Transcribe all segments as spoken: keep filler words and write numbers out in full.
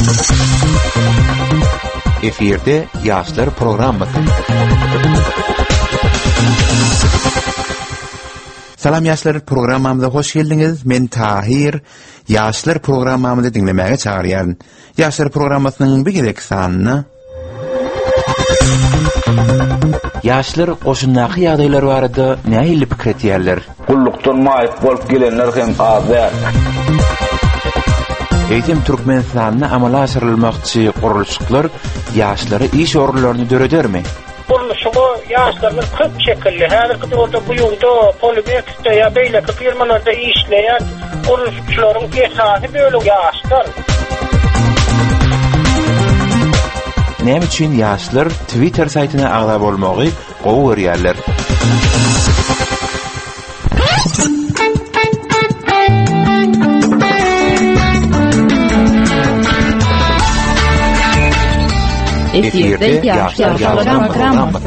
Eferde Yaşlar programması. Salam Yaşlar programamıza hoş geldiniz. Men Tahir. Yaşlar programamızı dinlemeye çağıryan. Yaşlar programmasının bir gerek sanını. Yaşlar qoşunnaky ýagdaýlar barada nähili pikir etýärler? Gullukdan maýyp bolup gelenler hem azar. Eýdim Türkmenistanyna amala aşyrylmakçy gurulşyklar ýaşlary iş orunlaryny döredermi? Gurulşygy ýaşlaryň köp şekilli, häzirki döwürde bu ýurda polibekste ýa beýleki firmalarda işleýän gurulşyklaryň esasy bölegi ýaşlar. Näme üçin ýaşlar Twitter saytyna agda bolmagy gowy görýärler? Eferde Yaşlar programması.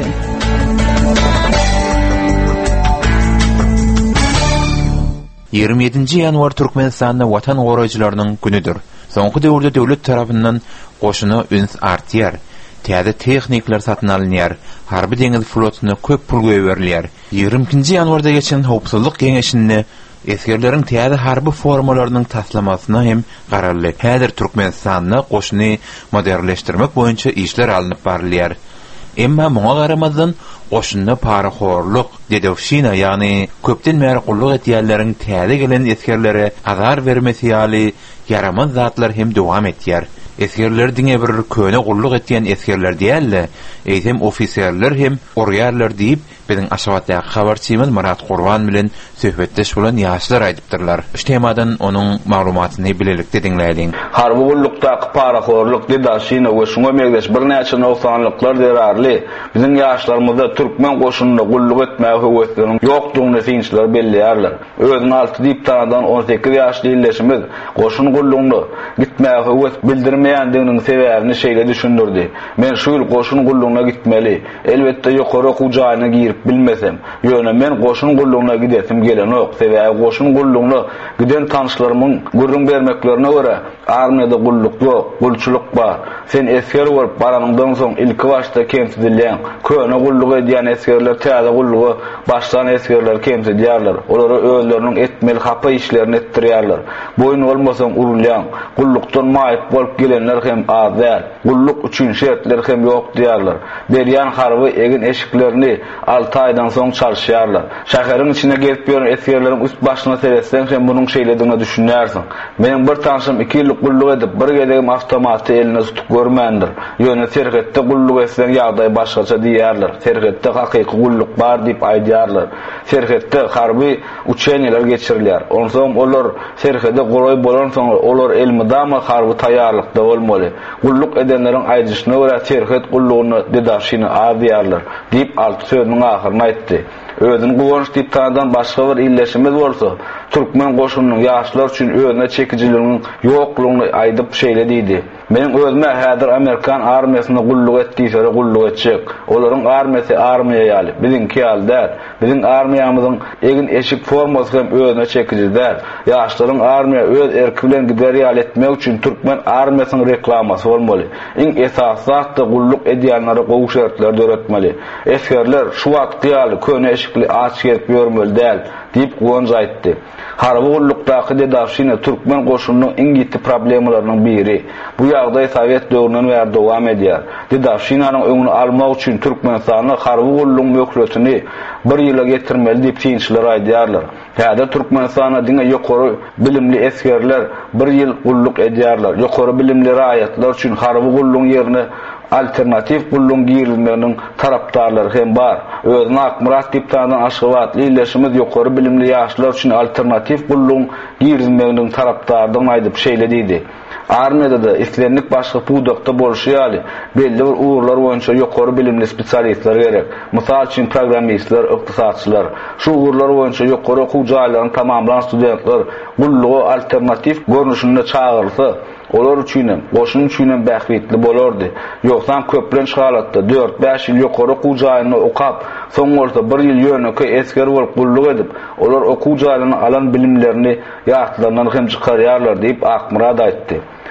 ýygrimi ýedinji ýanwar Türkmenistanda watan goraýjylarynyň günüdür. Soňky döwürde döwlet tarapyndan goşuny üns artýar. Täze tehnikler satyn alynýar. Harby deňiz flotyna köp pul berilýär. ýygrimi ikinji ýanwarda geçen howpsuzlyk geňeşinde eskerleriň täze harby formalarynyň taslamasyna hem gararly. Häzir Türkmenistanyna goşuny modernleşdirmek boýunça işler alınıp barylýar. Emma muňa garamazdan goşuny paraxorluk, dedewşina ýani köpden bäri gulluk etýärleriň täze gelen eskerlere azar bermesi ýaly yaramaz zatlar hem dowam etýär. Eskerler diňe bir köne gulluk etýän eskerler diýerler, eýsem ofiserler hem orýarlar diýip biziň aşabatda habarçymyz Murat Gurban bilen söhbetdeş bolan ýaşlar aýdypdyrlar. Şu temadan onuň maglumatyny bilelikde dinläýin. Harby gullukdaky paraxorluk didaşyna we şuňa megdeş bir näçe nowsanlyklar derarly. Biziň ýaşlarymyzda türkmen goşunyny gulluk etmäge höwetleriniň ýokdugyny finçler belliýärler. Özüň alty diýip tanadan on sekiz ýaşly illeşimiz goşun gullugyny gitmäge höwet bildirmeýändiginiň sebäbini şeýle düşündirdi. Men şu ýyl goşun gullugyna gitmeli. Elbetde ýokary okujagyna girip bilmesem, ýöne men goşun gullugyna gidesim gelenok. Sebäbi goşun gullugyny giden tanışlarymyň gurrun bermeklerine görä armiýada gulluk ýok, gulçuluk bar. Sen esker bolup baranyňdan soň ilki başda kemsidilýän, köne gulluk edýän eskerler täze gullugy başdan eskerler kemsidýärler. Olary özleriniň etmeli hapa işlerini etdirýärler. Boyun olmasam urulýan, gullukdan maýyp bolup gelenler hem azar. Gulluk üçin şertler hem ýok diýärler. Berýän harby egin eşiklerini altı aýdan soň çalşýarlar. Şäheriň içine gelip ýören eskerleriň üst başyna seretsen hem bunyň şeýlediňi düşünýärsiň. Meniň bir tanşym iki ýyl gulluk edip bir gedegim awtomaty eline tutup görmändir. Ýöne serhetde gulluk etsen ýagdaý başgaça diýärler. Serhetde hakyky gulluk bar diýip aýdýarlar. Serhetde harby uçenýeler geçirilýär. Onsoň olar serhede goraý bolan soň olar elmidama harby taýýarlykda bolmaly. Gulluk edenleriň aýdyşyna görä serhet gullugyny dedaşyny aýdýarlar diýip alty sözüniň ahyryny aýtdy. Özüň gowanç diýip tanadan başga bir illeşimiz bolsa, türkmen goşunynyň ýaşlar üçin özüne çekijiliginiň ýoklugyny aýdyp şeýle diýdi. Men özüme häzir Amerikan armiýasyna gulluk etdiýsere gulluk etjek. Olaryň armiýasy armiýa ýaly, biziňki ýaly däl. Biziň armiýamyzyň egin eşik formasy hem özüne çekijidär. Ýaşlaryň armiýa öz erki bilen gider ýaly etmek üçin türkmen armiýasynyň reklamasy bolmaly. Iň esasy zatda gulluk edýänlere gowy şertler döretmeli. Eskerler şu wagtda ýaly köne eşikli aç gelip ýörmeli däl diýip gowanç aýtdy. Harby gullukdaky dedaşyna türkmen goşunynyň iň ýiti problemlarynyň biri. Bu ýagdaý Sowet döwründen bäri dowam edýär. Dedaşynyň öňüni almak üçin Türkmenistanyň harby gulluk möhletini bir ýyla getirmeli diýip finçler aýdýarlar. Häzir Türkmenistanyň diňe ýokary bilimli eskerler bir ýyl gulluk edýärler. Ýokary bilimli raýatlar üçin harby gullugyň ýerine alternativ gulluk girilmeginiň tarapdarlary hem bar. Özüne Akmurat diýip tanadan Aşgabatly illeşimiz ýokary bilimli ýaşlar üçin alternativ gulluk girilmeginiň tarapdardygyny aýdyp şeýle diýdi. Armiýada da islenlik başga pudakda bolşy ýaly belli bir uğurlar boýunça ýokary bilimli spesialistler gerek. Mysal üçin programmistler, ykdysatçylar. Şu uğurlar boýunça ýokary okuw jaýlaryny tamamlanan studentler gullugy alternativ görnüşinde çağırylsa, olar üçin hem, goşun üçin hem bähwitli bolardy. Ýoksa köplenç halatda dört beş ýyl ýokary okuw jaýyny okap, soň bolsa bir ýyl ýöneki esker bolup gulluk edip, olar okuw jaýlaryny alan bilimlerini ýatlaryndan hem çykarýarlar diýip Akmurat aýtdy.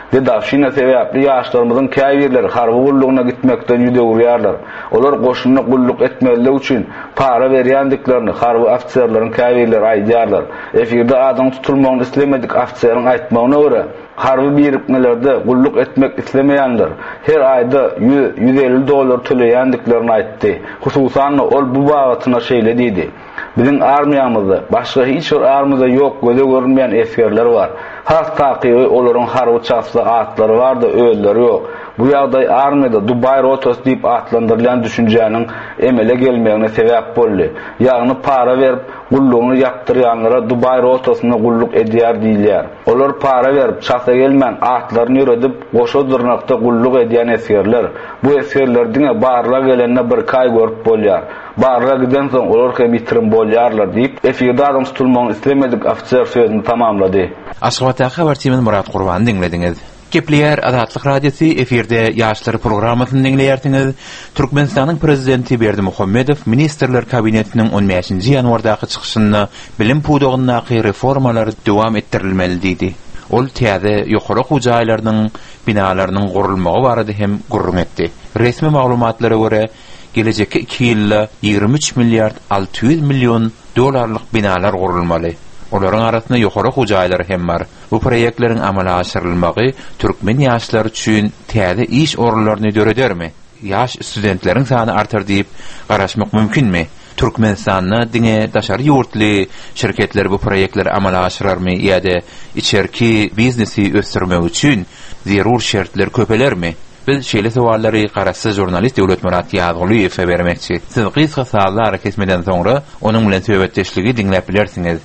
Dedafşina sebäpli ýaşlarymyzyň käýbirleri harby gullugyna gitmekden ýüdegýärler. Olar goşunyna gulluk etmeli üçin para berýändiklerini harby ofitserlaryň käýbirleri aýdýarlar. Efirde adam tutulmagyny islemedik ofitseriň aýtmagyna görä harby birikmelerde gulluk etmek islemeýänler her aýda yüz elli dollar töleýändiklerini aýtdy. Hususan ol bu bagatına şeýle diýdi. Bizim armiyamızda başga hiç bir armyda ýok, göze görünmeýän eskerler bar. Has taqiy olaryň harby çapsy atlary bar da öýleri ýok. Bu ýagdaý armiyada Dubai rotas diýip atlandyrılan düşünjäniň emele gelmegine sebäp boldy. Ýagny para berip gullugyny ýapdyrýanlara Dubai rotasyna gulluk edýär diýilýär. Olar para berip çapsa gelmän atlaryny ýöredip goşa dyrnakda gulluk edýän eskerler. Bu eskerler diňe barla gelende bir kay görüp bolýar. Barra giden soň olar hem itirim bolýarlar diýip efirde adam tutulmagyny islemedik ofitser sözüni tamamlady. Aşgabatda habar timin Murat Gurban dinlediňiz. Kepler Azatlyk Radiosu efirde ýaşlar programasyny dinleýärsiňiz. Türkmenistanyň prezidenti Berdimuhammedow ministrler kabinetiniň on beşinji ýanwardaky çykyşyny bilim pudugyny reformalary dowam etdirilmeli diýdi. Ol täze ýokary hujaýlarynyň binalarynyň gurulmagy barada hem gurrun etdi. Resmi maglumatlara görä gelecekki iki ýylda ýygrimi üç milliard altı yüz milyon dolarlyk binalar gurulmaly. Olaryň arasynda ýokary hujaýlar hem bar. Bu proýektleriň amala aşyrylmagy türkmen ýaşlary üçin täze iş orunlaryny döredermi? Ýaş studentleriň sany artar diýip garaşmak mümkinmi? Türkmenistanyň diňe daşary ýurtly şirketler bu proýektleri amala aşyrarmy ýa-da içerki biznesi ösdürmek üçin zerur şertler köpelermi? Biz şeýle sowallary garaşy jurnalist Döwlet Murat Ýazgylyýew bermekçi. Siz gysga sazlar kesmeden soňra onuň bilen söhbetdeşligi dinläp bilersiňiz.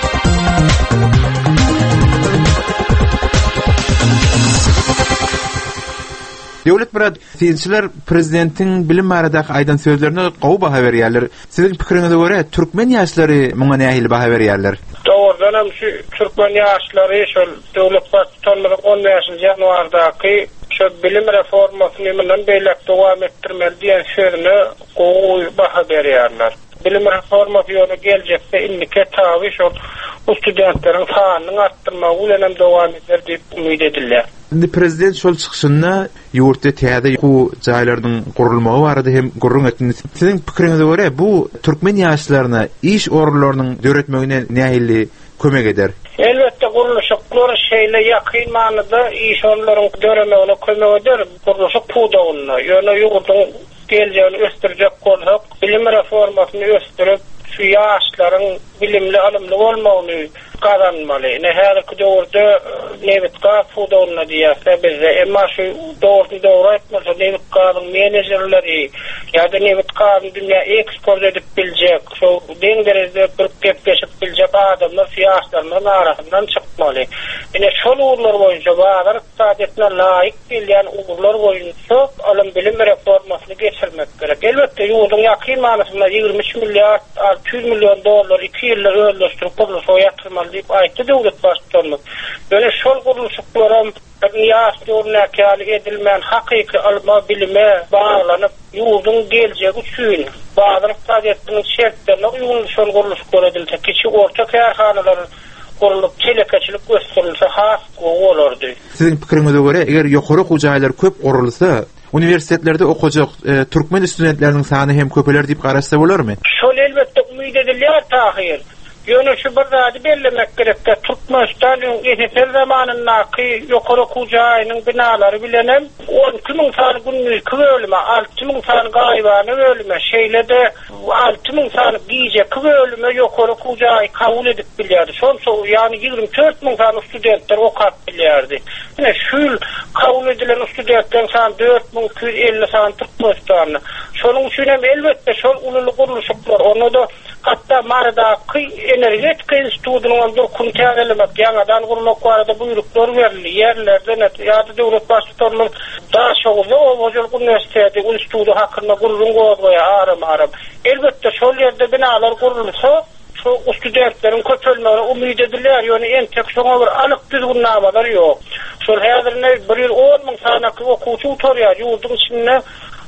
Döwlet Murat, siňçiler prezidentiň bilim baradaky aýdan sözlerine gowy baha berýärler. Siziň pikiriňize görä türkmen ýaşlary muňa nähili baha berýärler? Doğrudan hem şu türkmen ýaşlary şol döwlet başçylaryň on beşinji ýanwardaky şu bilim reformasyny bilen beýlek dowam etdirmeli diýen sözüne gowy baha berýärler. Bilim reformasy ýoly geljekde indike tawy şol studentleriň sanyny artdyrmagy bilen dowam eder diýip umyt edilýär. Indi prezident şol çykyşynda ýurtda täze ýoku jaýlarynyň gurulmagy barada hem gurrun etdi. Siziň pikiriňize görä bu türkmen ýaşlaryna iş orunlarynyň döretmegine nähili kömek eder? Elbette guruluşyklar şeýle ýakyn manyda iş orunlarynyň döremegine kömek eder. Guruluşyk pudagyny, ýöne ýurduň geljegini östürjek bolsak, bilim reformasyny östürip şu ýaşlaryň bilimli alymly bolmagyny kazanmaly. Ne häzirki döwürde Nevit Gaz pudagyna diýerse bizde emma şu dogry dogry etmese Nevit Gaz'yň menejerleri ýa-da Nevit Gaz'y dünýä eksport edip biljek, şu deň derejede bir gepleşip biljek adamlar ýaşlaryň arasyndan çykmaly. Ene şol urlar boýunça bazar iqtisadetine laýyk bilýän urlar boýunça alym bilim reformasyny geçirmek gerek. Elbette ýurduň ýakyn manysynda ýygrimi üç milliard altı yüz milyon dolar iki ýylda öldürýär bolsa ýatyrmaly diýip aýtdy döwlet başçylaryň. Böyle şol guruluşyklaram ýaş ýörnäkli edilmän hakyky alma bilime baglanyp ýurduň geljegi üçin bazar iqtisadetiniň şertlerine uýgun şol guruluşlar edilse, kiçi orta kärhanalar gurulup çelekeçilik gösterilse has gowy. Siziň pikiriňize görä, eger ýokary hujaýlar köp gurulsa, universitetlerde okujak e, türkmen studentleriniň sany hem köpeler diýip garaşsa bolarmy? Şol elbette umyt edilýär tahyr. Ýöne şu bir zady bellemek gerekde Türkmenistanyň eher zamanyndaky ýokary hujaýynyň binalary bilenem on iki ming sany günlük bölüme, altı ming sany gaýbany bölüme, şeýle-de altı ming sany giýjek bölüme ýokary hujaý kabul edip bilýärdi. Şonça ýani ýygrimi dört ming sany studentler okat bilýärdi. Ine şu kabul edilen studentler sany dört ming iki yüz elli sany Türkmenistanyň. Şonuň üçin hem elbette şol ululu guruluşlar, onu da hatta maradaky energetika institutynyň bir kuntägelemek, ýa-dan gurulmak barada buyruklar berildi. Ýerlerde ýa-da döwlet başçylarynyň daşogy Owjol Üniversiteti instituty hakynda gurulun goýa aram-aram. Elbette şol ýerde binalar gurulsa, şu studentleriň köpelmegine umyt edilýär. Ýöne en tek şoňa bir alyk düzgünnameler ýok. Şol häzirne bir ýyl on ming sanaky okuwçy oturýar ýurduň içinde.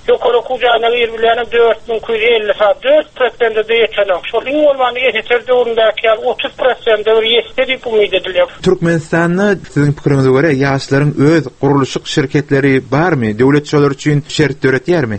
Yukarı kucağına birbirlerine dört bin elli saat, dört prosentde de yetenek. Şol iň bolmany yeter döwründäki otuz prosentde bir ýetdi diýip umyd edilýär. Türkmenistanyň siziň pikiriňize görä ýaşlaryň öz guruluşyk şirketleri barmy? Döwlet şolar üçin şert döretýärmi?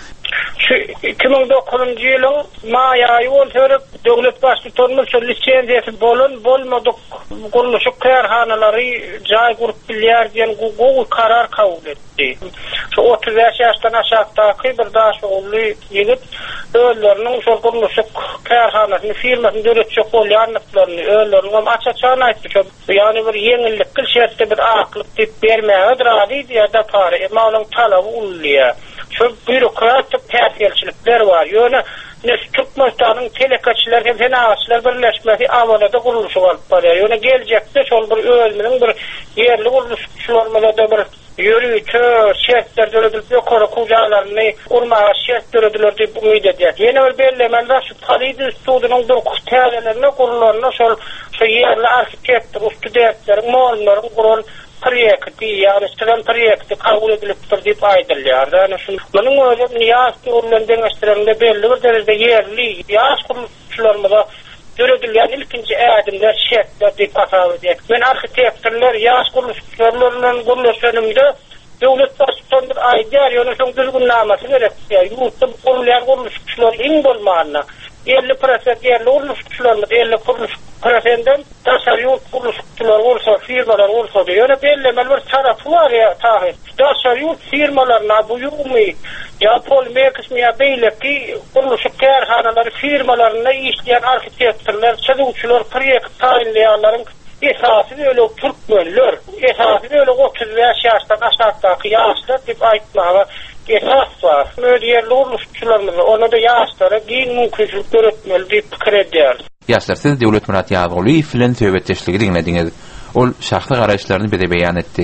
iki bin dokuzuncu ýylyň may aýy bolsa döwlet başçylygynyň şu lisensiýasy bolan bolmadyk guruluşyk karhanalary jaý gurup bilýär diýen gowy karar kabul etdi. Şu otuz beş ýaşdan aşagdaky bir daş ogly ýigit öýleriniň şu guruluşyk karhanasyny firmasyny döretjek bolýanlyklaryny öýleriniň açaçan aýtdy. Ýani bir ýeňillik şertde bir aklyk diýip bermäge diradi diýär pary emalaň talaby ulýar. Şu bürokratik täsirçilikler var. Ýöne Türkmenistanyň telekaçylar hem fenaçylar birleşmesi awalada guruluşy bolup barýar. Ýöne geljekde şol bir ölmeniň bir ýerli guruluşçylarmada bir ýürüýçi şertler döredilip ýokary kucalaryny urmaga şert dörediler diýip umyd edýär. Ýene bir bellemende şu Palid institutynyň bir täzelerine gurularyna şol şu ýerli arxitektor, studentler, mollaryň gurul proýekti, ýani stran proýekti kabul edilipdir diýip aýdylýar. Ýani şu munyň özü niýaz görülen deňeşdirende belli bir derejede ýerli ýaş guruluşçylarmyza döredilýän ilkinji ädimler şertler diýip atap edýär. Men arxitektorlar ýaş guruluşçylaryň guruluşlarynda döwlet başçylygyny aýdýar, ýöne şoň düzgünnamasy gerek. Ýurtda gurulýan guruluşçylar iň bolmanyna elli prosent yerli guruluşçylarmyz elli prosentden daşary ýurt guruluşçylar bolsa, firmalar bolsa diýär. Bellemel bir tarapy var ýa tahy. Daşary ýurt firmalaryna bu ýumy ýa polmekiz ýa beýleki guruluşyk karhanalary firmalaryna işleýän arxitektorlar, çyzgüçiler, proýekt taýinleýänleriň esasy öle türkmenler, esasy öle otuz beş ýaşdan aşagdaky ýaşlar diýip aýtmaga esas var. Mödürler guruluşçylarymyz ona da ýaşlara giň mümkinçilik göretmeli diýip pikir edýär. Ýaşlar siz Döwlet Murat Ýazygoly filan söhbetdeşligi diňlediňiz. Ol şahsy garaşlaryny bede beýan etdi.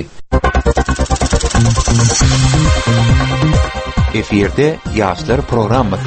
Eferde ýaşlar programmasy.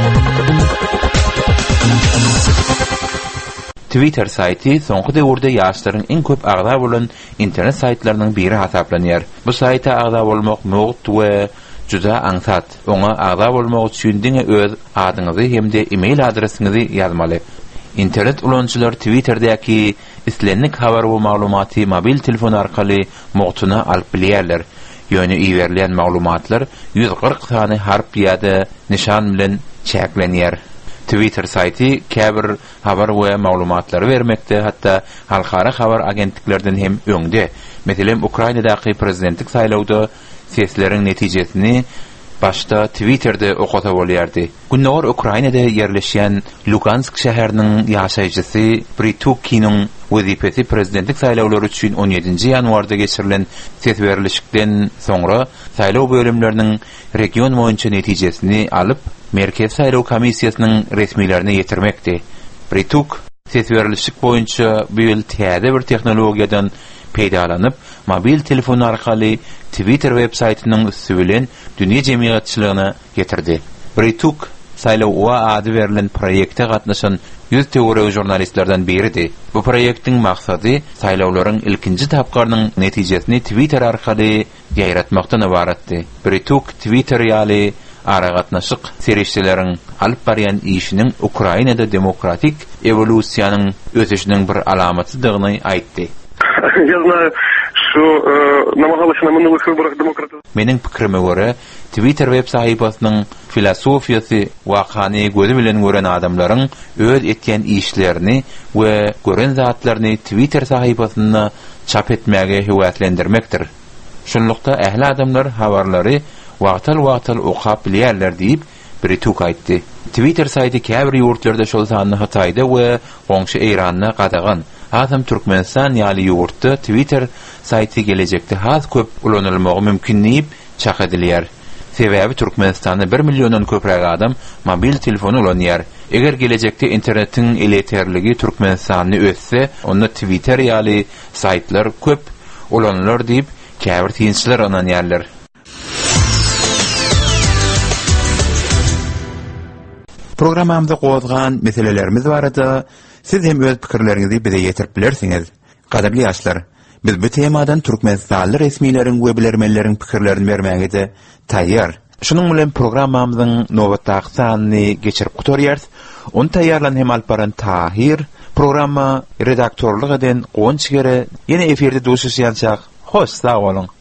Twitter saýty soňky döwürde ýaşlaryň iň köp agda bolan internet saýtlarynyň biri hasaplanýar. Bu saýta agda bolmak mögüt we juda aňsat. Oňa agda bolmak üçin diňe öz adyňyzy hemde e-mail adresiňizi ýazmaly. İnternet ulançylar Twitter'däki islenlik habar we maglumaty mobil telefon arkaly mugtuna alyp bilýärler. Ýöne iýerlen maglumatlar yüz kırk sany harp ýa-da nişan bilen çäklenýär. Twitter saýty käbir habar we maglumatlary bermekde, hatda halkara habar agentliklerden hem öňde. Meselem Ukrainadaky prezidentlik saýlawda sesleriň netijesini başta Twitter'de okata bolýardy. Günler Ukrainada yerleşýän Lugansk şäheriniň ýaşaýjysy Britukinyň wezipesi prezidentlik saýlawlary üçin on ýedinji ýanwarda geçirilen ses berilişikden soňra saýlaw bölümleriniň region boýunça netijesini alyp Merkez Saýlaw Komissiýasynyň resmiýlerine ýetirmekdi. Brituk ses berilişik boýunça bu ýyl täze bir tehnologiýadan peýdalanyp mobil telefon arkaly Twitter web saýtynyň üstü bilen dünýä jemgyýatçylygyna getirdi. Brituk saýlaw ady berilen proýekte gatnaşan yüz teoriýa jurnalistlerden biridir. Bu proýektiň maksady saýlawlaryň ilkinji tapgarynyň netijesini Twitter arkaly ýaýratmakdan ibaratdy. Brituk Twitter ýaly ara gatnaşyk serişçileriň alyp barýan işiniň Ukrainada demokratik evolúsiýanyň ösüşiniň bir alamatydygyny aýtdy. Я знаю, что э, намагалась на минулых выборах демократы. Meniň pikirime görä, Twitter web sahypasynyň filosofiýasy wakany gözü bilen gören adamlaryň öz etýän işlerini we gören zatlaryny Twitter sahypasyna çap etmäge hewatlendirmekdir. Şonlukda ähli adamlar habarlary wagtal-wagtal okap bilýärler diýip Brituk aýtdy. Twitter saýty käbir ýurtlarda şol sanyny Hataýda we goňşy Eýranda gadagan. Adam Türkmenistan ýaly ýurtda Twitter saýty gelejekde has köp ulanylmagy mümkin diýip çak edilýär. Sebäbi Türkmenistanda bir million köprek adam mobil telefon ulanýar. Eger gelejekde internetiň eleterligi Türkmenistany össe, onda Twitter ýaly saýtlar köp ulanylır diýip käbir tynçylar ananýarlar. Programamda gozgan meselelerimiz barada siz hem öz pikirleriňizi bize ýetirip bilersiňiz. Gaderli ýaşlar, biz bu temadan Türkmenistanly resmiýleriň we bilermenleriň pikirlerini bermäge de taýýar. Şunun bilen programmamyzyň nowatdaky sanyny geçirip gutorýarys. Onu taýýarlan hem alparan Tahir, programma redaktorluk eden Gonçgere ýene eferde duşuşýançak. Hoş, sag bolun.